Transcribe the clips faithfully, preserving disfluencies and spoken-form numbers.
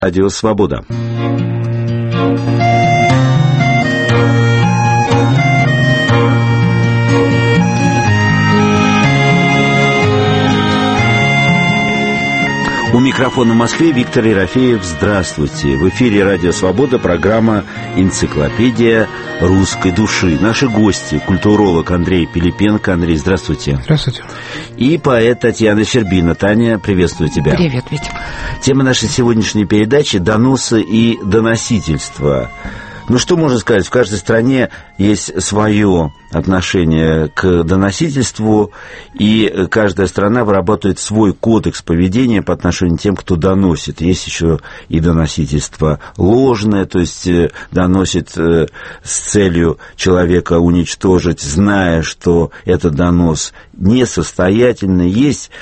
Радио Свобода. У микрофона в Москве Виктор Ерофеев. Здравствуйте. В эфире Радио Свобода, программа «Энциклопедия русской души». Наши гости — культуролог Андрей Пилипенко. Андрей, здравствуйте. Здравствуйте. И поэт Татьяна Щербина. Таня, приветствую тебя. Привет, Витя. Тема нашей сегодняшней передачи — доносы и доносительство. Ну, что можно сказать? В каждой стране есть свое отношение к доносительству, и каждая страна вырабатывает свой кодекс поведения по отношению к тем, кто доносит. Есть еще и доносительство ложное, то есть доносит с целью человека уничтожить, зная, что этот донос несостоятельный. Есть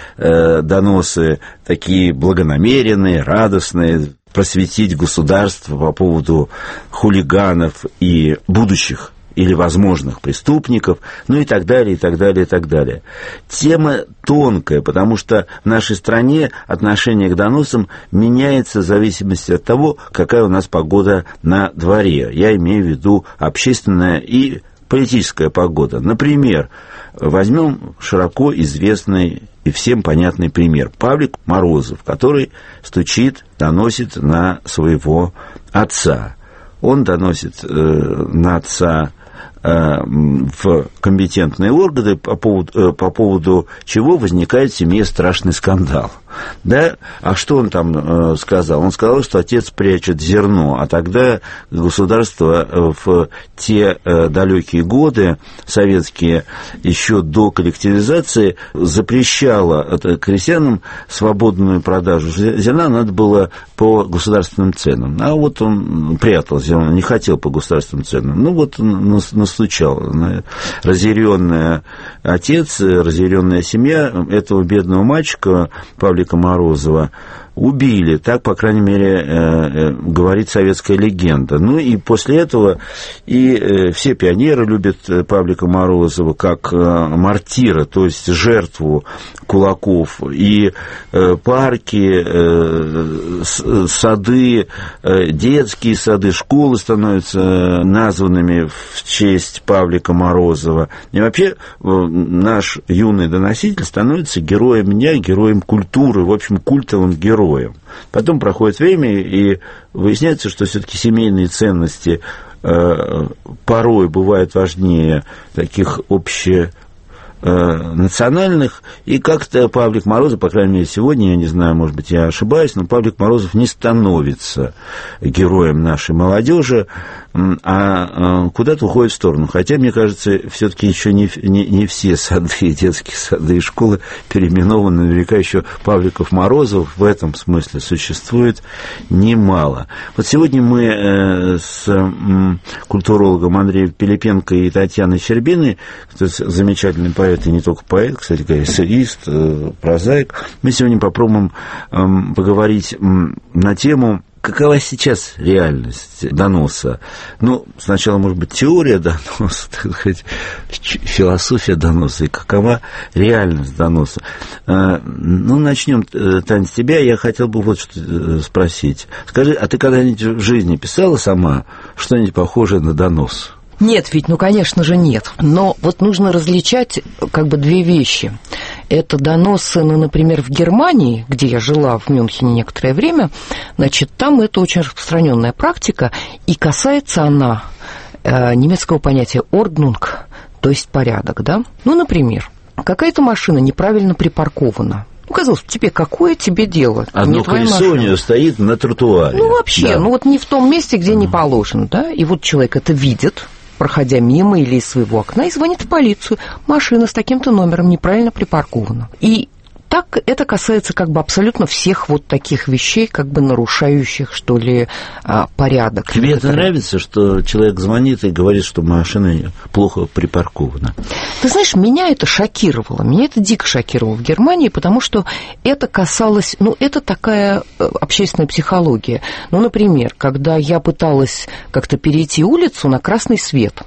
доносы такие благонамеренные, радостные, просветить государство по поводу хулиганов и будущих или возможных преступников, ну и так далее, и так далее, и так далее. Тема тонкая, потому что в нашей стране отношение к доносам меняется в зависимости от того, какая у нас погода на дворе. Я имею в виду общественная и политическая погода. Например, возьмем широко известный и всем понятный пример. Павлик Морозов, который стучит, доносит на своего отца. Он доносит э, на отца э, в компетентные органы, по поводу, э, по поводу чего возникает в семье страшный скандал. Да? А что он там э, сказал? Он сказал, что отец прячет зерно, а тогда государство в те э, далекие годы, советские, еще до коллективизации, запрещало крестьянам свободную продажу зерна, надо было по государственным ценам. А вот он прятал зерно, не хотел по государственным ценам. Ну вот он настучал. Разъяренный отец, разъяренная семья этого бедного мальчика Павлика Морозова убили. Так, по крайней мере, э, говорит советская легенда. Ну и после этого и э, все пионеры любят Павлика Морозова как э, мартира, то есть жертву кулаков. И э, парки, э, сады, э, детские сады, школы становятся названными в честь Павлика Морозова. И вообще э, наш юный доноситель становится героем дня, героем культуры, в общем, культовым героем. Потом проходит время, и выясняется, что все-таки семейные ценности э, порой бывают важнее таких общенациональных. И как-то Павлик Морозов, по крайней мере, сегодня, я не знаю, может быть, я ошибаюсь, но Павлик Морозов не становится героем нашей молодежи, а куда-то уходит в сторону. Хотя, мне кажется, все-таки еще не, не, не все сады, детские сады и школы переименованы. Наверняка еще Павликов Морозов в этом смысле существует немало. Вот сегодня мы с культурологом Андреем Пилипенко и Татьяной Щербиной, замечательный поэт и не только поэт, кстати говоря, эссеист, прозаик, мы сегодня попробуем поговорить на тему, какова сейчас реальность доноса. Ну, сначала, может быть, теория доноса, так сказать, философия доноса, и какова реальность доноса. Ну, начнем, Таня, с тебя. Я хотел бы вот что спросить. Скажи, а ты когда-нибудь в жизни писала сама что-нибудь похожее на донос? Нет, ведь, ну, конечно же, нет. Но вот нужно различать как бы две вещи. Это доносы, ну, например, в Германии, где я жила в Мюнхене некоторое время, значит, там это очень распространенная практика, и касается она э, немецкого понятия «Ordnung», то есть порядок, да? Ну, например, какая-то машина неправильно припаркована. Ну, казалось, тебе какое тебе дело? Одно колесо у нее стоит на тротуаре. Ну, вообще, да. ну, вот не в том месте, где не положено, да? И вот человек это видит, проходя мимо или из своего окна, и звонит в полицию. Машина с таким-то номером неправильно припаркована. И так это касается как бы абсолютно всех вот таких вещей, как бы нарушающих, что ли, порядок. Тебе это нравится, что человек звонит и говорит, что машина плохо припаркована? Ты знаешь, меня это шокировало. Меня это дико шокировало в Германии, потому что это касалось... Ну, это такая общественная психология. Ну, например, когда я пыталась как-то перейти улицу на красный свет...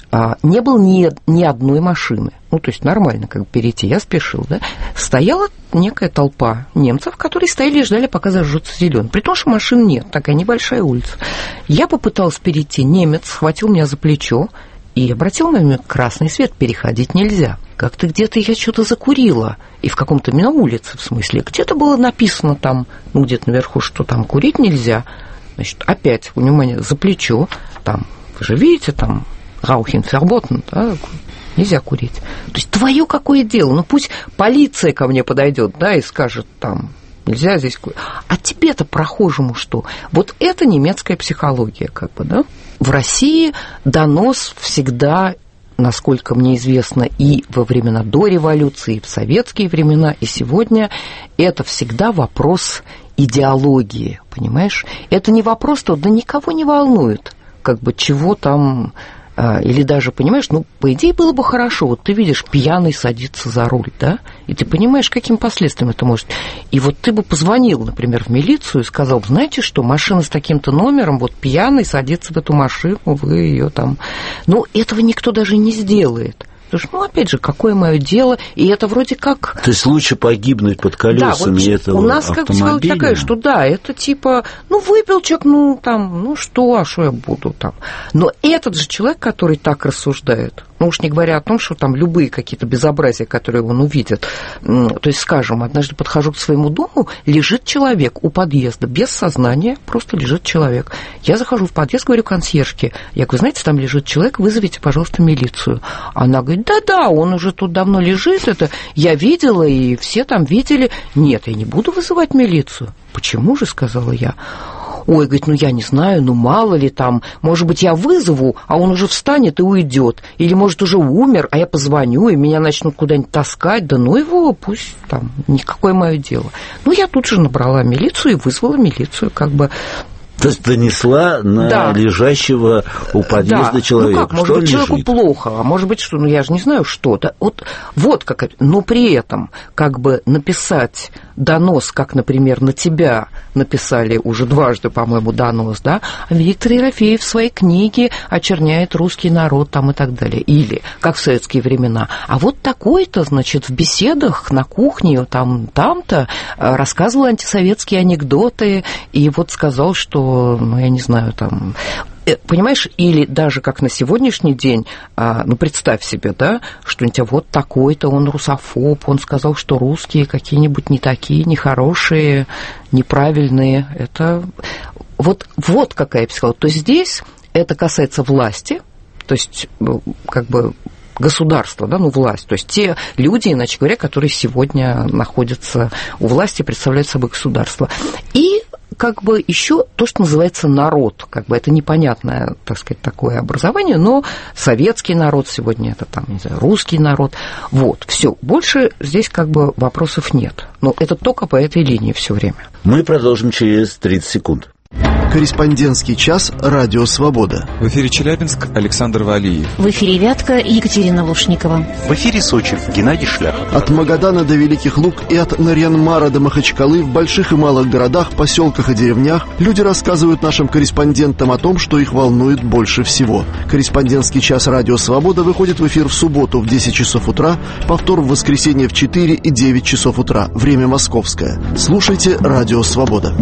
а, не было ни, ни одной машины. Ну, то есть нормально как бы перейти, я спешил, да. Стояла некая толпа немцев, которые стояли и ждали, пока зажжется зеленый. При том, что машин нет, такая небольшая улица. Я попыталась перейти, немец схватил меня за плечо и обратил на меня красный свет, переходить нельзя. Как-то где-то я что-то закурила, и в каком-то, на улице, в смысле, где-то было написано там, ну, где-то наверху, что там курить нельзя. Значит, опять, внимание, за плечо, там, вы же видите, там, Rauchen verboten, да, нельзя курить. То есть твое какое дело? Ну, пусть полиция ко мне подойдет, да, и скажет там, нельзя здесь курить. А тебе-то, прохожему, что? Вот это немецкая психология, как бы, да? В России донос всегда, насколько мне известно, и во времена до революции, и в советские времена, и сегодня, это всегда вопрос идеологии, понимаешь? Это не вопрос, что да никого не волнует, как бы чего там... Или даже, понимаешь, ну, по идее, было бы хорошо. Вот ты видишь, пьяный садится за руль, да? И ты понимаешь, каким последствиям это может. И вот ты бы позвонил, например, в милицию и сказал, знаете что, машина с таким-то номером, вот пьяный садится в эту машину, вы ее там... Ну, этого никто даже не сделает. Потому что, ну, опять же, какое мое дело, и это вроде как... То есть лучше погибнуть под колесами да, вот этого у нас как бы такая, что да, это типа, ну, выпил человек, ну, там, ну, что, а что я буду там. Но этот же человек, который так рассуждает, ну, уж не говоря о том, что там любые какие-то безобразия, которые он увидит, то есть, скажем, однажды подхожу к своему дому, лежит человек у подъезда, без сознания, просто лежит человек. Я захожу в подъезд, говорю консьержке, я говорю, знаете, там лежит человек, вызовите, пожалуйста, милицию. Она говорит, да-да, он уже тут давно лежит, это я видела, и все там видели. Нет, я не буду вызывать милицию. Почему же, сказала я. Ой, говорит, ну я не знаю, ну мало ли там, может быть, я вызову, а он уже встанет и уйдет. Или, может, уже умер, а я позвоню, и меня начнут куда-нибудь таскать. Да ну его, пусть там, никакое мое дело. Ну, я тут же набрала милицию и вызвала милицию, как бы... То есть донесла на да. лежащего у подъезда да. человека. Ну как, может что быть, лежит? человеку плохо, а может быть, что, ну я же не знаю, что. Да, вот, вот как это. Но при этом, как бы написать донос, как, например, на тебя написали уже дважды, по-моему, донос, да, Виктор Ерофеев в своей книге очерняет русский народ там и так далее. Или, как в советские времена. А вот такой-то, значит, в беседах на кухне там, там-то рассказывал антисоветские анекдоты и вот сказал, что ну, я не знаю, там... Понимаешь, или даже как на сегодняшний день, ну, представь себе, да, что-нибудь, вот такой-то он русофоб, он сказал, что русские какие-нибудь не такие, нехорошие, неправильные. Это вот, вот какая психология. То есть здесь это касается власти, то есть как бы государства, да, ну, власть, то есть те люди, иначе говоря, которые сегодня находятся у власти, представляют собой государство. И как бы еще то, что называется народ, как бы это непонятное, так сказать, такое образование, но советский народ сегодня это там, не знаю, русский народ, вот, все, больше здесь как бы вопросов нет, но это только по этой линии все время. Мы продолжим через тридцать секунд. Корреспондентский час «Радио Свобода». В эфире Челябинск, Александр Валиев. В эфире Вятка, Екатерина Лушникова. В эфире Сочи, Геннадий Шляхов. От Магадана до Великих Луг и от Нарьян-Мара до Махачкалы в больших и малых городах, поселках и деревнях люди рассказывают нашим корреспондентам о том, что их волнует больше всего. Корреспондентский час «Радио Свобода» выходит в эфир в субботу в десять часов утра, повтор в воскресенье в четыре и девять часов утра. Время московское. Слушайте «Радио Свобода».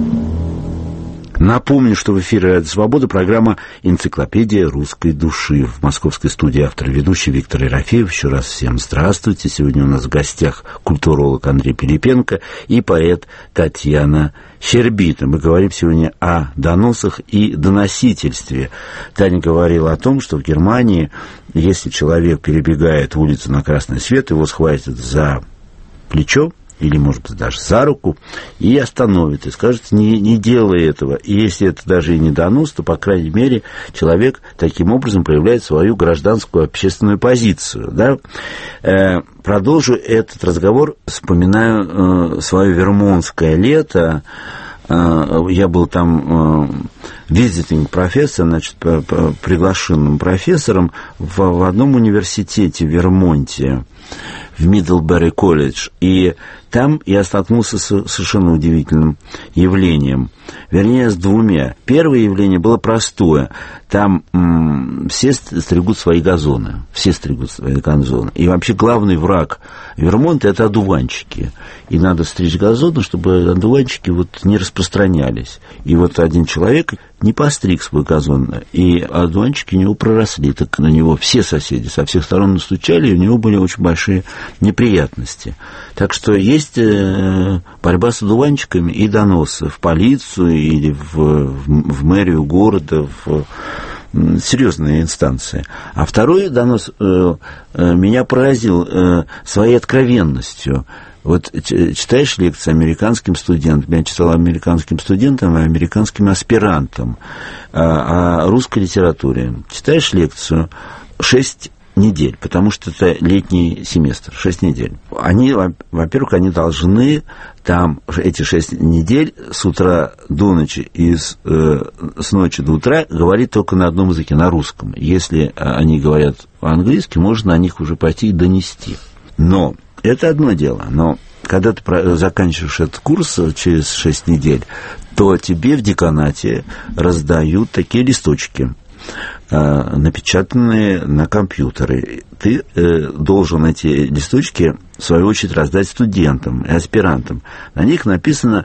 Напомню, что в эфире «Радио Свобода» программа «Энциклопедия русской души». В московской студии автор и ведущий Виктор Ерофеев. Еще раз всем здравствуйте. Сегодня у нас в гостях культуролог Андрей Пилипенко и поэт Татьяна Щербина. Мы говорим сегодня о доносах и доносительстве. Таня говорила о том, что в Германии, если человек перебегает улицу на красный свет, его схватят за плечо, или, может быть, даже за руку, и остановит, и скажет, не, не делай этого. И если это даже и не донос, то, по крайней мере, человек таким образом проявляет свою гражданскую общественную позицию. Да? Э, продолжу этот разговор, вспоминаю э, свое вермонтское лето. Э, я был там visiting профессор, значит, приглашенным профессором в, в одном университете в Вермонте. в Миддлбери колледж, и там я столкнулся с совершенно удивительным явлением. Вернее, с двумя. Первое явление было простое. Там м- все стригут свои газоны. Все стригут свои газоны. И вообще главный враг Вермонта – это одуванчики. И надо стричь газоны, чтобы одуванчики вот не распространялись. И вот один человек не постриг свой газон, и одуванчики у него проросли. Так на него все соседи со всех сторон настучали, и у него были очень большие неприятности. Так что есть борьба с одуванчиками и доносы в полицию или в, в, в мэрию города, в серьезные инстанции. А второй донос э, э, меня поразил э, своей откровенностью. Вот читаешь лекции американским студентам, я читал американским студентам и американским аспирантам о, о русской литературе. Читаешь лекцию шесть недель, потому что это летний семестр, шесть недель. Они, во-первых, они должны там эти шесть недель с утра до ночи и с, э, с ночи до утра говорить только на одном языке, на русском. Если они говорят по-английски, можно на них уже пойти и донести. Но это одно дело, но когда ты заканчиваешь этот курс через шесть недель, то тебе в деканате раздают такие листочки, напечатанные на компьютере. Ты должен эти листочки, в свою очередь, раздать студентам и аспирантам. На них написано,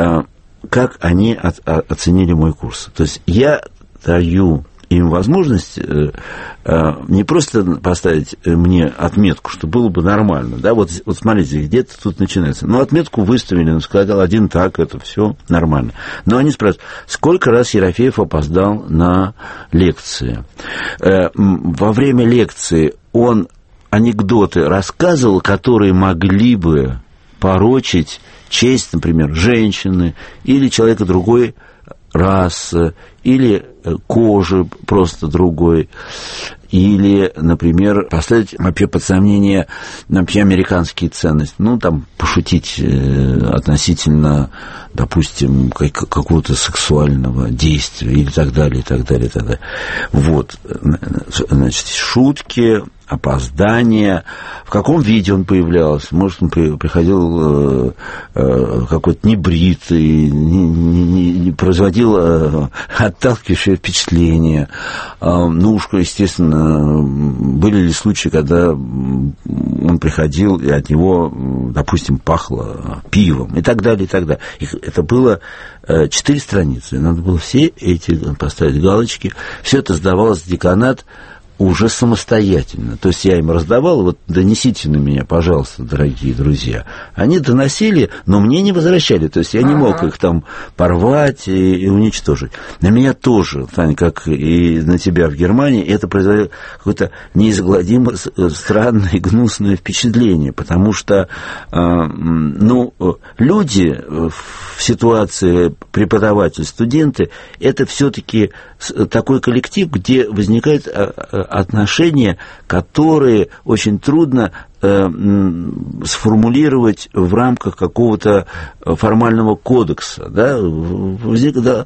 как они оценили мой курс. То есть я даю им возможность э, э, не просто поставить мне отметку, что было бы нормально, да, вот, вот смотрите, где-то тут начинается, ну, отметку выставили, он сказал, один так, это все нормально. Но они спрашивают, сколько раз Ерофеев опоздал на лекции? Э, во время лекции он анекдоты рассказывал, которые могли бы порочить честь, например, женщины или человека другой расы, или кожи просто другой, или, например, поставить вообще под сомнение вообще американские ценности, ну, там, пошутить относительно, допустим, какого-то сексуального действия, или так далее, и так далее, и так далее. Вот, значит, шутки, опоздание, в каком виде он появлялся, может, он приходил э, э, какой-то небритый, не, не, не производил э, отталкивающее впечатление. Э, ну, уж, естественно, были ли случаи, когда он приходил, и от него, допустим, пахло пивом, и так далее, и так далее. Их, это было э, четыре страницы, надо было все эти поставить галочки, все это сдавалось в деканат уже самостоятельно. То есть я им раздавал, вот донесите на меня, пожалуйста, дорогие друзья. Они доносили, но мне не возвращали. То есть я не мог их там порвать и, и уничтожить. На меня тоже, Таня, как и на тебя в Германии, это произвело какое-то неизгладимо странное, гнусное впечатление, потому что э, ну, люди в ситуации преподаватель, студенты, это все-таки такой коллектив, где возникает отношения, которые очень трудно э, сформулировать в рамках какого-то формального кодекса. Да? Возникла да,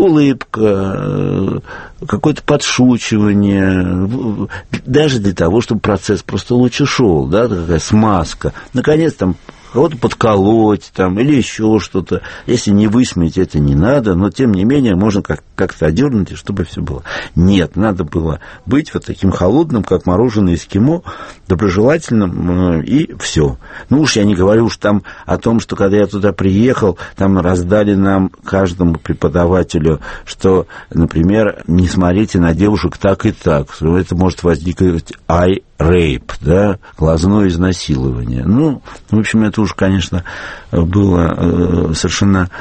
улыбка, какое-то подшучивание, даже для того, чтобы процесс просто лучше шел, да, такая смазка. Наконец, там, кого-то подколоть там, или еще что-то. Если не высмеять, это не надо, но, тем не менее, можно как- как-то одернуть, чтобы все было. Нет, надо было быть вот таким холодным, как мороженое эскимо, доброжелательным, и все. Ну уж я не говорю уж там о том, что когда я туда приехал, там раздали нам, каждому преподавателю, что, например, не смотрите на девушек так и так. Это может возникнуть eye rape, да, глазное изнасилование. Ну, в общем, это уж, конечно, было совершенно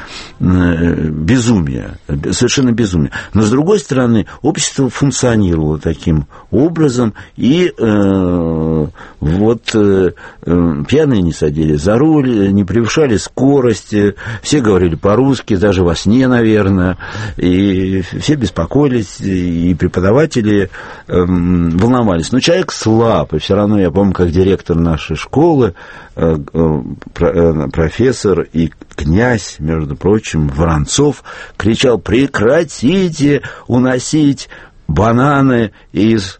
безумие, совершенно безумие. Но, с другой стороны, общество функционировало таким образом, и э, вот э, пьяные не садились за руль, не превышали скорости, все говорили по-русски, даже во сне, наверное, и все беспокоились, и преподаватели э, волновались. Но человек слаб, и все равно я помню, как директор нашей школы, э, э, профессор и князь, между прочим, Воронцов, кричал: прекратите уносить бананы из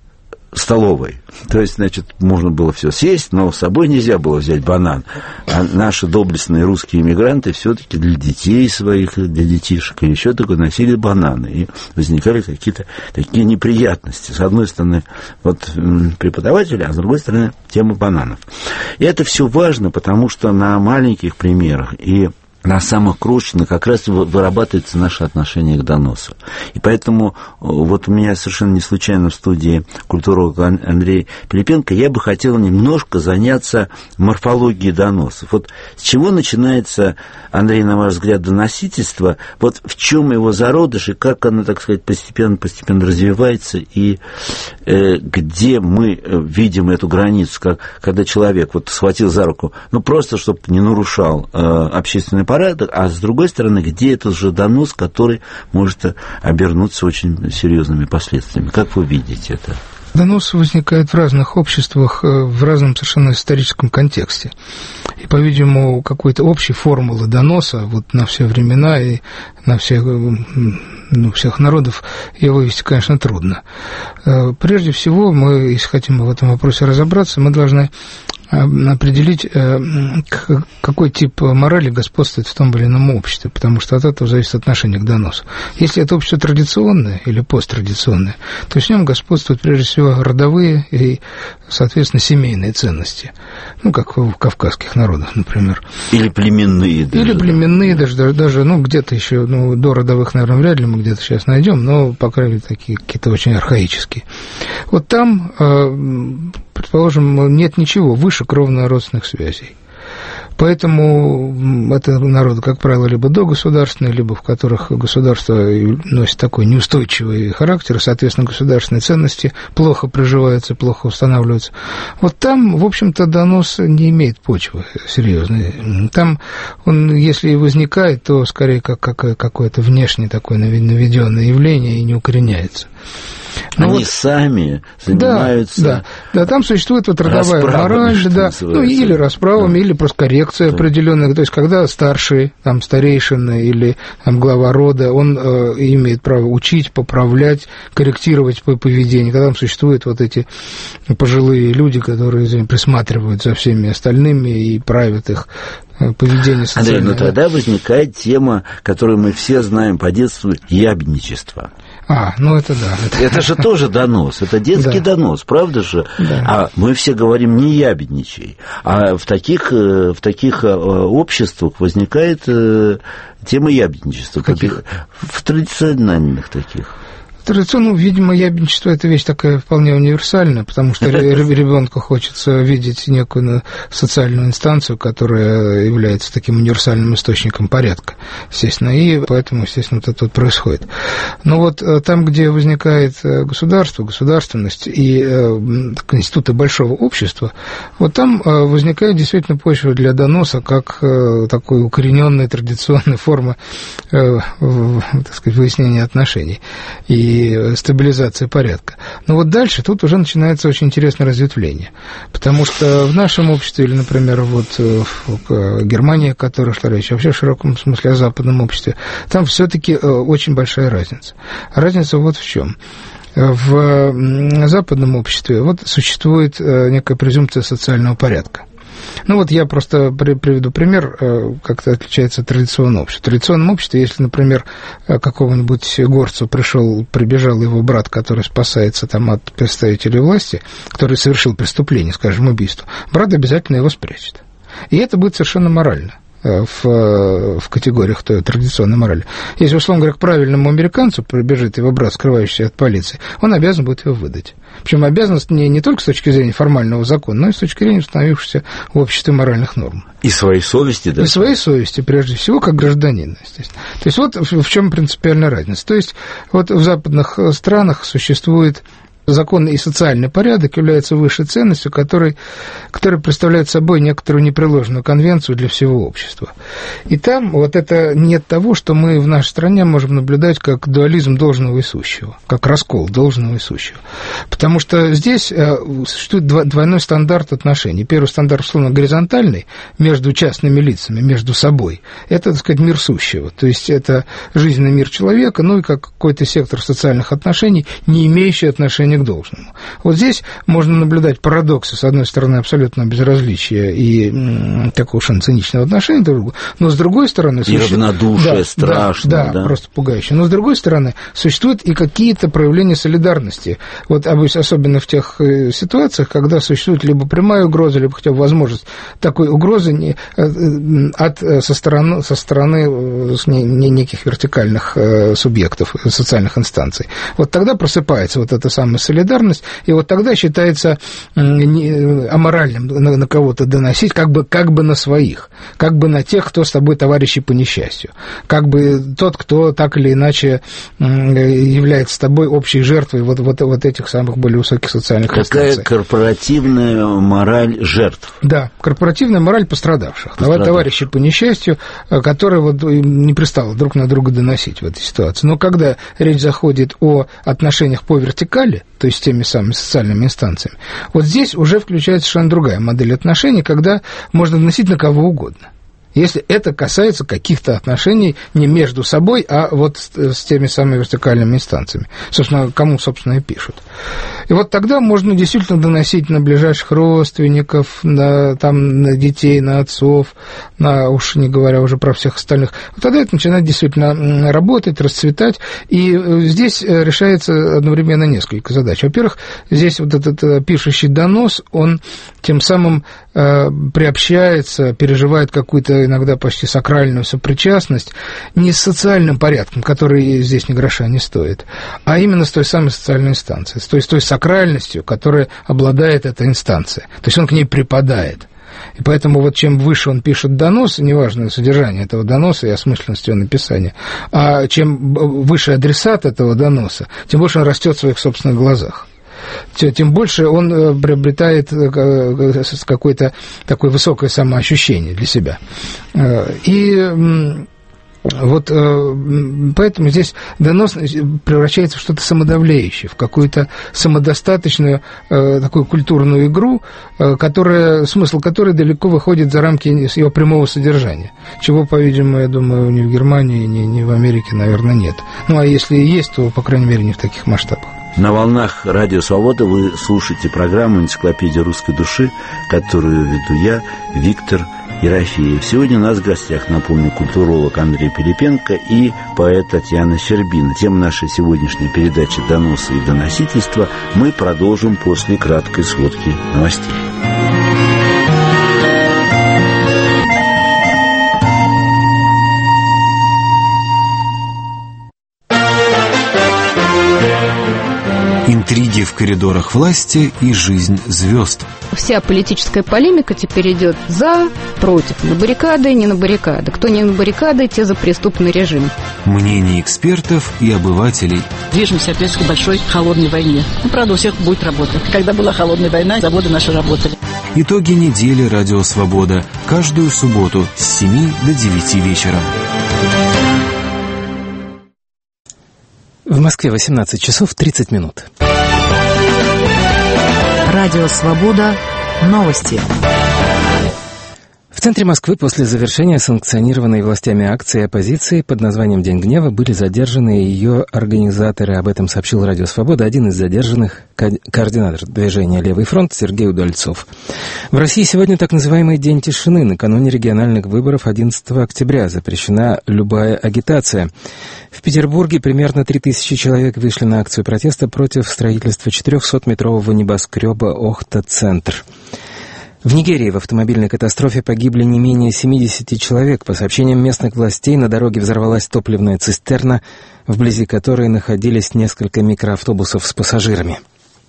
столовой. То есть, значит, можно было все съесть, но с собой нельзя было взять банан. А наши доблестные русские иммигранты все-таки для детей своих, для детишек или еще такое носили бананы. И возникали какие-то такие неприятности. С одной стороны, вот преподаватели, а с другой стороны, тема бананов. И это все важно, потому что на маленьких примерах и на самых крошечных как раз вырабатывается наше отношение к доносу. И поэтому вот у меня совершенно не случайно в студии культуролог Андрей Пилипенко, я бы хотел немножко заняться морфологией доносов. Вот с чего начинается, Андрей, на ваш взгляд, доносительство? Вот в чем его зародыш и как оно, так сказать, постепенно-постепенно развивается, и э, где мы видим эту границу, как, когда человек вот схватил за руку, ну просто, чтобы не нарушал э, общественный порядок, а с другой стороны, где этот же донос, который может обернуться очень серьезными последствиями. Как вы видите это? Донос возникает в разных обществах, в разном совершенно историческом контексте. И, по-видимому, какой-то общей формулы доноса вот на все времена и на всех, ну, всех народов ее вывести, конечно, трудно. Прежде всего, мы, если хотим в этом вопросе разобраться, мы должны определить, какой тип морали господствует в том или ином обществе, потому что от этого зависит отношение к доносу. Если это общество традиционное или посттрадиционное, то в нем господствуют прежде всего родовые и, соответственно, семейные ценности, ну, как в кавказских народах, например. Или племенные. Даже, или племенные, да. даже, даже, ну, где-то еще, ну, до родовых, наверное, вряд ли мы где-то сейчас найдем, но, по крайней мере, такие какие-то очень архаические. Вот там, предположим, нет ничего выше кровно-родственных связей. Поэтому это народы, как правило, либо догосударственные, либо в которых государство носит такой неустойчивый характер, и, соответственно, государственные ценности плохо приживаются, плохо устанавливаются. Вот там, в общем-то, донос не имеет почвы серьезной. Там он, если и возникает, то скорее как какое-то внешнее такое наведенное явление и не укореняется. Но Они вот, сами занимаются... Да, да, да, там существует вот родовая мораль, да, ну, или расправами, да. или просто коррекция да. определенная. То есть, когда старший, там, старейшина или там, глава рода, он э, имеет право учить, поправлять, корректировать по поведению. Когда там существуют вот эти пожилые люди, которые присматривают за всеми остальными и правят их поведение социальное. Андрей, но тогда возникает тема, которую мы все знаем по детству, ябедничество. А, ну это да. Это, это же тоже донос, это детский да. донос, правда же? Да. А мы все говорим не ябедничай. А в таких, в таких обществах возникает тема ябедничества. Каких? В традиционных таких. Традиционно, видимо, ябедничество – это вещь такая вполне универсальная, потому что ребенку хочется видеть некую социальную инстанцию, которая является таким универсальным источником порядка, естественно, и поэтому, естественно, вот это вот происходит. Но вот там, где возникает государство, государственность и институты большого общества, вот там возникает действительно почва для доноса как такой укорененной традиционной формы, так сказать, выяснения отношений и стабилизации порядка. Но вот дальше тут уже начинается очень интересное разветвление, потому что в нашем обществе, или, например, вот в Германии, о которой шла речь, вообще в широком смысле о западном обществе, там все-таки очень большая разница. Разница вот в чем. В западном обществе вот существует некая презумпция социального порядка. Ну вот я просто приведу пример, как это отличается от традиционного общества. В традиционном обществе, если, например, какого-нибудь горцу пришел, прибежал его брат, который спасается там от представителей власти, который совершил преступление, скажем, убийство, брат обязательно его спрячет. И это будет совершенно морально. В, в категориях той традиционной морали. Если, условно говоря, к правильному американцу прибежит его брат, скрывающийся от полиции, он обязан будет его выдать. Причем обязанность не, не только с точки зрения формального закона, но и с точки зрения установившихся в обществе моральных норм. И своей совести, да? И своей совести, прежде всего, как гражданина, естественно. То есть вот в, в чем принципиальная разница. То есть вот в западных странах существует законный и социальный порядок, является высшей ценностью, который, который представляет собой некоторую непреложную конвенцию для всего общества. И там вот это нет того, что мы в нашей стране можем наблюдать как дуализм должного и сущего, как раскол должного и сущего. Потому что здесь существует двойной стандарт отношений. Первый стандарт, условно, горизонтальный, между частными лицами, между собой. Это, так сказать, мир сущего. То есть это жизненный мир человека, ну и как какой-то сектор социальных отношений, не имеющий отношения к должному. Вот здесь можно наблюдать парадоксы, с одной стороны, абсолютно безразличия и м, такого совершенно циничного отношения друг к другу, но с другой стороны... И равнодушие, да, страшно. Да, да, да, просто пугающе. Но с другой стороны, существуют и какие-то проявления солидарности. Вот особенно в тех ситуациях, когда существует либо прямая угроза, либо хотя бы возможность такой угрозы не, от, со стороны, со стороны не, не неких вертикальных субъектов, социальных инстанций. Вот тогда просыпается вот эта самая солидарность, и вот тогда считается аморальным на, на кого-то доносить, как бы, как бы на своих, как бы на тех, кто с тобой товарищи по несчастью, как бы тот, кто так или иначе является с тобой общей жертвой вот, вот, вот этих самых более высоких социальных инстанций. Какая корпоративная мораль жертв. Да, корпоративная мораль пострадавших, пострадавших. Товарищи по несчастью, которые вот не пристало друг на друга доносить в этой ситуации. Но когда речь заходит о отношениях по вертикали, то есть с теми самыми социальными инстанциями, вот здесь уже включается совершенно другая модель отношений, когда можно доносить на кого угодно. Если это касается каких-то отношений не между собой, а вот с, с теми самыми вертикальными инстанциями. Собственно, кому, собственно, и пишут. И вот тогда можно действительно доносить на ближайших родственников, на, там, на детей, на отцов, на, уж не говоря уже про всех остальных. Вот тогда это начинает действительно работать, расцветать, и здесь решается одновременно несколько задач. Во-первых, здесь вот этот пишущий донос, он тем самым э, приобщается, переживает какую-то иногда почти сакральную сопричастность не с социальным порядком, который здесь ни гроша не стоит, а именно с той самой социальной инстанцией, с той, с той сакральностью, которой обладает эта инстанция. То есть он к ней припадает. И поэтому вот чем выше он пишет донос, неважно содержание этого доноса и осмысленность его написания, а чем выше адресат этого доноса, тем больше он растет в своих собственных глазах. Тем больше он приобретает какое-то такое высокое самоощущение для себя. И вот поэтому здесь донос превращается в что-то самодавляющее, в какую-то самодостаточную такую культурную игру, которая, смысл которой далеко выходит за рамки его прямого содержания, чего, по-видимому, я думаю, ни в Германии, ни, ни в Америке, наверное, нет. Ну, а если и есть, то, по крайней мере, не в таких масштабах. На волнах Радио Свобода вы слушаете программу «Энциклопедия русской души», которую веду я, Виктор Ерофеев. Сегодня у нас в гостях, напомню, культуролог Андрей Пилипенко и поэт Татьяна Щербина. Тема нашей сегодняшней передачи «Доносы и доносительства» мы продолжим после краткой сводки новостей. Интриги в коридорах власти и жизнь звезд. Вся политическая полемика теперь идет за, против, на баррикады, не на баррикады. Кто не на баррикады, те за преступный режим. Мнения экспертов и обывателей. Движемся опять к большой холодной войне. Ну, правда, у всех будет работа. Когда была холодная война, заводы наши работали. Итоги недели «Радио Свобода». Каждую субботу с семи до девяти вечера. В Москве восемнадцать часов тридцать минут. Радио «Свобода». Новости. В центре Москвы после завершения санкционированной властями акции оппозиции под названием «День гнева» были задержаны ее организаторы. Об этом сообщил Радио Свобода один из задержанных, ко- координатор движения «Левый фронт» Сергей Удальцов. В России сегодня так называемый День тишины. Накануне региональных выборов одиннадцатого октября запрещена любая агитация. В Петербурге примерно три тысячи человек вышли на акцию протеста против строительства четырехсотметрового небоскреба «Охта-центр». В Нигерии в автомобильной катастрофе погибли не менее семидесяти человек. По сообщениям местных властей, на дороге взорвалась топливная цистерна, вблизи которой находились несколько микроавтобусов с пассажирами.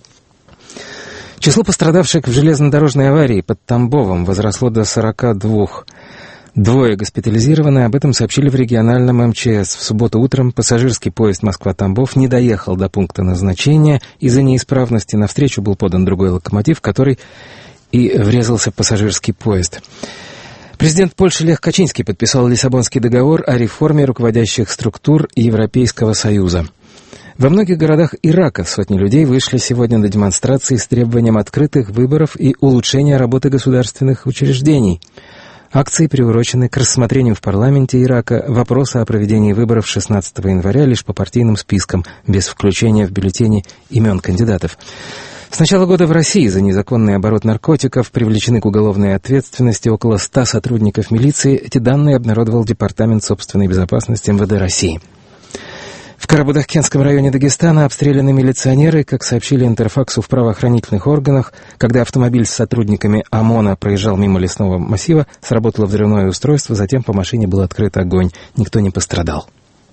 Число пострадавших в железнодорожной аварии под Тамбовом возросло до сорока двух. Двое госпитализированы, об этом сообщили в региональном эм че эс. В субботу утром пассажирский поезд Москва-Тамбов не доехал до пункта назначения. Из-за неисправности навстречу был подан другой локомотив, который и врезался в пассажирский поезд. Президент Польши Лех Качинский подписал Лиссабонский договор о реформе руководящих структур Европейского Союза. Во многих городах Ирака сотни людей вышли сегодня на демонстрации с требованием открытых выборов и улучшения работы государственных учреждений. Акции приурочены к рассмотрению в парламенте Ирака вопроса о проведении выборов шестнадцатого января лишь по партийным спискам, без включения в бюллетени имен кандидатов. С начала года в России за незаконный оборот наркотиков привлечены к уголовной ответственности около ста сотрудников милиции. Эти данные обнародовал Департамент собственной безопасности эм вэ дэ России. В Карабудакенском районе Дагестана обстреляны милиционеры, как сообщили Интерфаксу в правоохранительных органах. Когда автомобиль с сотрудниками ОМОНа проезжал мимо лесного массива, сработало взрывное устройство, затем по машине был открыт огонь. Никто не пострадал.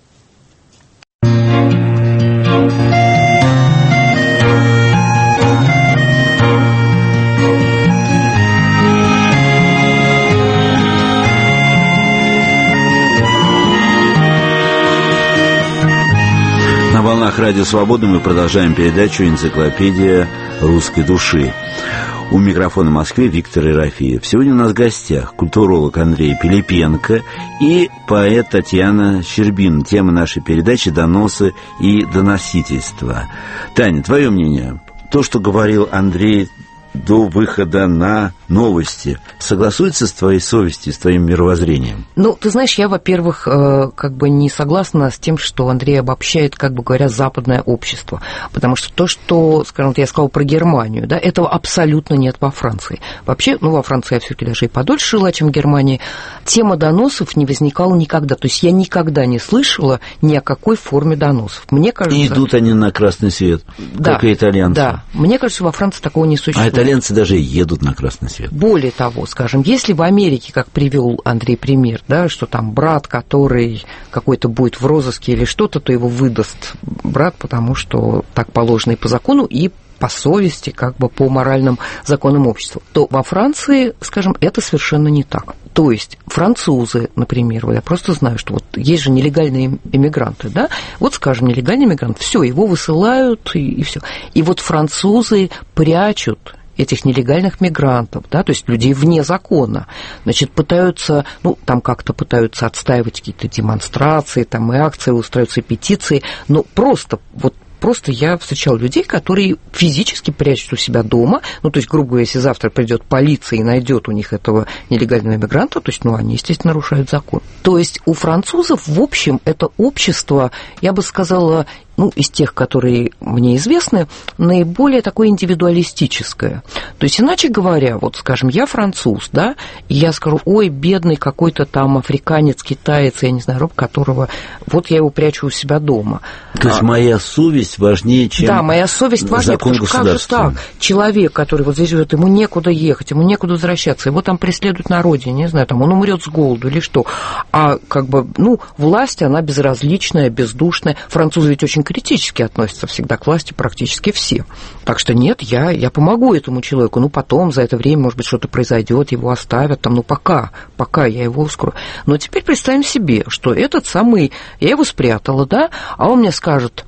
На волнах Радио Свобода мы продолжаем передачу «Энциклопедия русской души». У микрофона в Москве Виктор Ерофеев. Сегодня у нас в гостях культуролог Андрей Пилипенко и поэт Татьяна Щербина. Тема нашей передачи «Доносы и доносительство». Таня, твое мнение? То, что говорил Андрей до выхода на новости, согласуется с твоей совестью, с твоим мировоззрением? Ну, ты знаешь, я, во-первых, как бы не согласна с тем, что Андрей обобщает, как бы говоря, западное общество. Потому что то, что, скажем, я сказала про Германию, да, этого абсолютно нет во Франции. Вообще, ну, во Франции я все-таки даже и подольше жила, чем в Германии. Тема доносов не возникала никогда. То есть я никогда не слышала ни о какой форме доносов. Мне кажется... И идут они на красный свет, да, как и итальянцы. Да, мне кажется, во Франции такого не существует. А итальянцы даже едут на красный свет. Более того, скажем, если в Америке, как привел Андрей пример, да, что там брат, который какой-то будет в розыске или что-то, то его выдаст брат, потому что так положено и по закону, и по совести, как бы по моральным законам общества, то во Франции, скажем, это совершенно не так. То есть французы, например, я просто знаю, что вот есть же нелегальные иммигранты, да, вот, скажем, нелегальный иммигрант, все, его высылают, и, и все. И вот французы прячут этих нелегальных мигрантов, да, то есть людей вне закона, значит, пытаются, ну, там как-то пытаются отстаивать какие-то демонстрации, там и акции, устраиваются и петиции, но просто вот Просто я встречала людей, которые физически прячут у себя дома. Ну, то есть, грубо говоря, если завтра придет полиция и найдет у них этого нелегального иммигранта, то есть, ну, они, естественно, нарушают закон. То есть у французов, в общем, это общество, я бы сказала, ну, из тех, которые мне известны, наиболее такое индивидуалистическое. То есть, иначе говоря, вот, скажем, я француз, да, и я скажу, ой, бедный какой-то там африканец, китаец, я не знаю, роб которого, вот я его прячу у себя дома. То есть, а, моя совесть важнее, чем да, моя совесть важнее, закон потому что как же так? Человек, который вот здесь живет, ему некуда ехать, ему некуда возвращаться, его там преследуют на родине, не знаю, там он умрет с голоду или что. А как бы, ну, власть, она безразличная, бездушная. Французы ведь очень критически относятся всегда к власти, практически все. Так что нет, я, я помогу этому человеку, ну, потом, за это время, может быть, что-то произойдет, его оставят, там, ну, пока, пока я его ускорю. Но теперь представим себе, что этот самый, я его спрятала, да, а он мне скажет,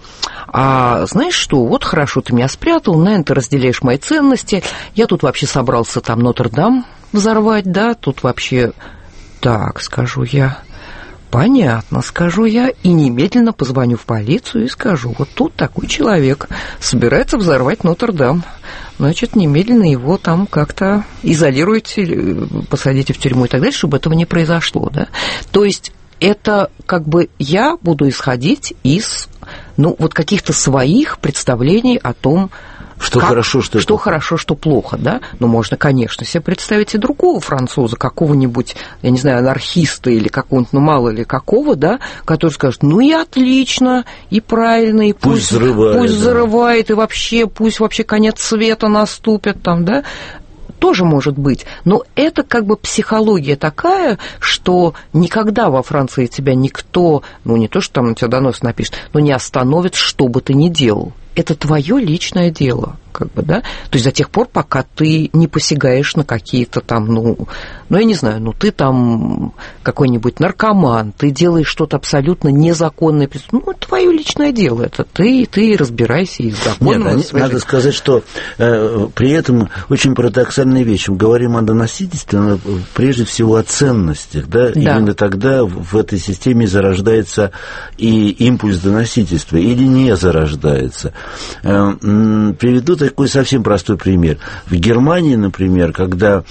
а знаешь что, вот хорошо, ты меня спрятал, наверное, ты разделяешь мои ценности, я тут вообще собрался там Нотр-Дам взорвать, да, тут вообще, так, скажу я... Понятно, скажу я, и немедленно позвоню в полицию и скажу, вот тут такой человек собирается взорвать Нотр-Дам. Значит, немедленно его там как-то изолируйте, посадите в тюрьму и так далее, чтобы этого не произошло, да. То есть это как бы я буду исходить из, ну, вот каких-то своих представлений о том, Что как, хорошо, что, что хорошо, что плохо, да? Ну, можно, конечно, себе представить и другого француза, какого-нибудь, я не знаю, анархиста или какого-нибудь, ну, мало ли какого, да, который скажет, ну, и отлично, и правильно, и пусть, пусть взрывает, пусть да. взрывает, и вообще, пусть вообще конец света наступит там, да? Тоже может быть, но это как бы психология такая, что никогда во Франции тебя никто, ну, не то, что там на тебя донос напишет, но не остановит, что бы ты ни делал. Это твое личное дело, как бы, да, то есть до тех пор, пока ты не посягаешь на какие-то там, ну, ну, я не знаю, ну, ты там какой-нибудь наркоман, ты делаешь что-то абсолютно незаконное, ну, твое личное дело, это ты, ты разбирайся и с законом. Нет, надо жизни. сказать, что э, при этом очень парадоксальная вещь, мы говорим о доносительстве, но прежде всего о ценностях, да, да. Именно тогда в этой системе зарождается и импульс доносительства, или не зарождается. Приведу такой совсем простой пример. В Германии, например, когда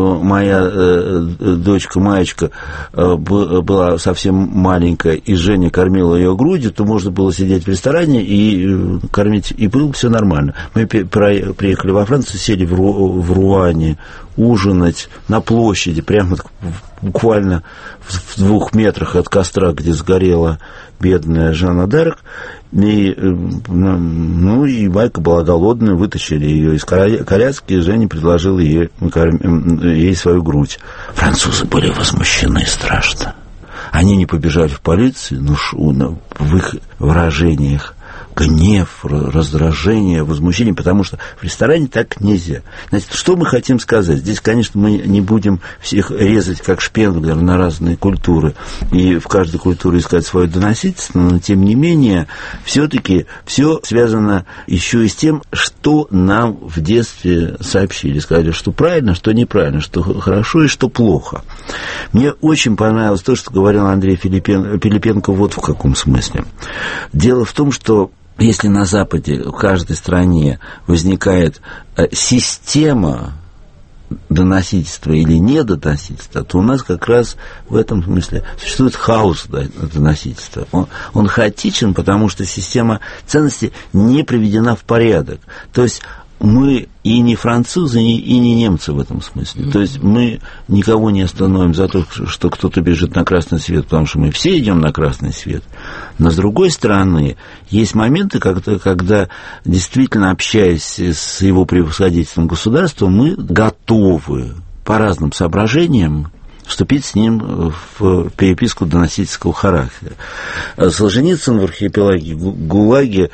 моя дочка Маечка была совсем маленькая, и Женя кормила ее грудью, то можно было сидеть в ресторане и кормить, и было все нормально. Мы приехали во Францию, сели в, Ру, в Руане ужинать на площади, прямо буквально в двух метрах от костра, где сгорела бедная Жанна д'Арк. И, ну, и Майка была голодная, вытащили ее из коляски, и Женя предложил ей, ей свою грудь. Французы были возмущены страшно. Они не побежали в полицию, но в их выражениях гнев, раздражение, возмущение, потому что в ресторане так нельзя. Значит, что мы хотим сказать? Здесь, конечно, мы не будем всех резать, как Шпенглер, на разные культуры, и в каждой культуре искать свое доносительство, но, тем не менее, все-таки все связано еще и с тем, что нам в детстве сообщили. Сказали, что правильно, что неправильно, что хорошо и что плохо. Мне очень понравилось то, что говорил Андрей Филиппен, Пилипенко вот в каком смысле. Дело в том, что если на Западе в каждой стране возникает система доносительства или недоносительства, то у нас как раз в этом смысле существует хаос доносительства. Он, он хаотичен, потому что система ценностей не приведена в порядок. То есть мы и не французы, и не немцы в этом смысле. Mm-hmm. То есть мы никого не остановим за то, что кто-то бежит на красный свет, потому что мы все идем на красный свет. Но, с другой стороны, есть моменты, когда, когда действительно, общаясь с его превосходительством государства, мы готовы по разным соображениям вступить с ним в переписку доносительского характера. Солженицын в «Архипелаге ГУЛАГе»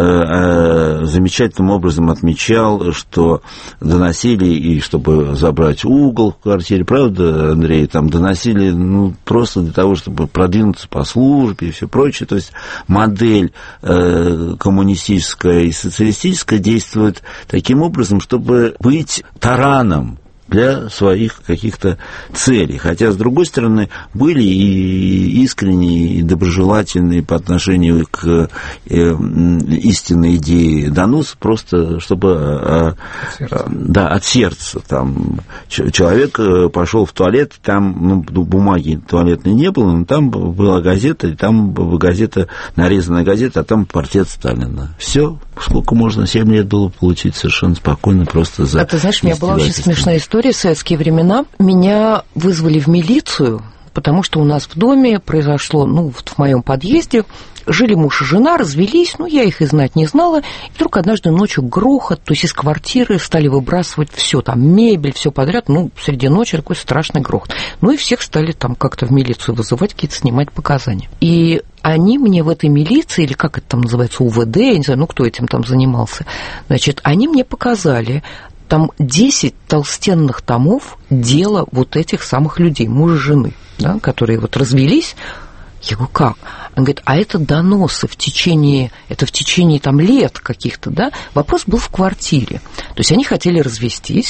замечательным образом отмечал, что доносили, и чтобы забрать угол в квартире, правда, Андрей, там доносили, ну, просто для того, чтобы продвинуться по службе и все прочее. То есть модель коммунистическая и социалистическая действует таким образом, чтобы быть тараном для своих каких-то целей. Хотя, с другой стороны, были и искренние, и доброжелательные по отношению к э, истинной идее доноса, просто чтобы э, э, да, от сердца. Там, человек пошел в туалет, там ну, бумаги туалетной не было, но там была газета, и там была газета, нарезанная газета, а там портрет Сталина. Все. Сколько можно? Семь лет было получить совершенно спокойно, просто за... А ты знаешь, у меня была очень смешная история в советские времена. Меня вызвали в милицию, потому что у нас в доме произошло, ну, вот в моем подъезде, жили муж и жена, развелись, ну, я их и знать не знала, и вдруг однажды ночью грохот, то есть из квартиры стали выбрасывать все, там, мебель, все подряд, ну, среди ночи такой страшный грохот. Ну, и всех стали там как-то в милицию вызывать, какие-то снимать показания. И они мне в этой милиции, или как это там называется, УВД, я не знаю, ну, кто этим там занимался, значит, они мне показали там десять толстенных томов дела вот этих самых людей, мужа и жены, да, которые вот развелись. Я говорю, как? Он говорит, а это доносы в течение, это в течение там лет каких-то, да? Вопрос был в квартире. То есть они хотели развестись.